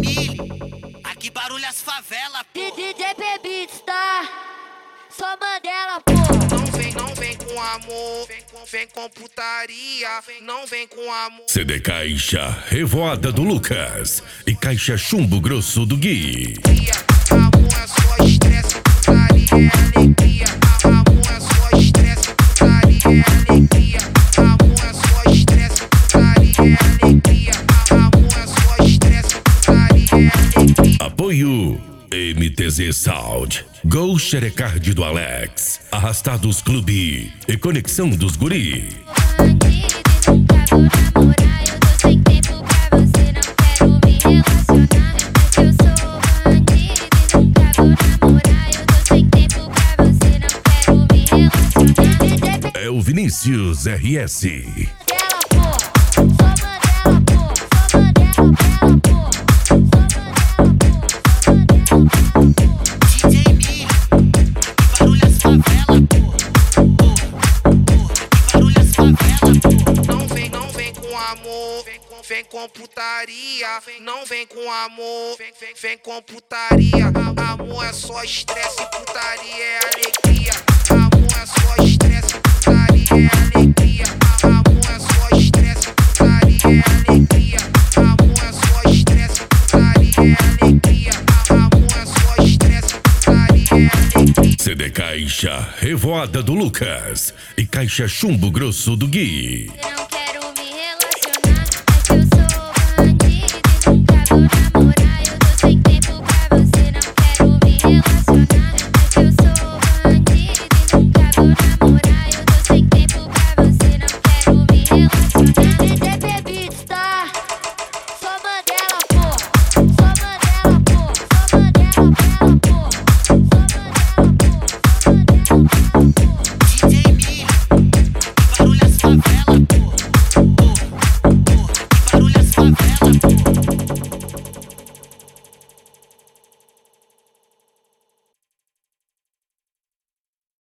Mille, aqui barulha as favelas, pô. DJ Beats, tá? Só Mandela, pô. Não vem com amor, vem com putaria. Não vem com amor. CD Caixa Revoada do Lucas e Caixa Chumbo Grosso do Gui. Amor é só estresse, putaria é alegria. Amor é só estresse, putaria é alegria. Amor é só estresse, putaria é alegria. Amor é só estresse, putaria é alegria. Apoio MTZ Sound, Gol Xerecard do Alex, Arrastados Clube e Conexão dos Guri. É o Vinícius RS. DJ Mille, aqui barulha as favelas, pô. Aqui barulha as favelas, pô. Não vem com amor, vem com putaria. Não vem com amor, vem com putaria. Amor é só estresse, putaria é alegria. Amor é só estresse, putaria é alegria. Amor é só estresse, putaria é alegria. Amor é só estresse, putaria é alegria. Amor é só estresse, putaria é alegria. CD Caixa Revoada do Lucas e Caixa Chumbo Grosso do Gui.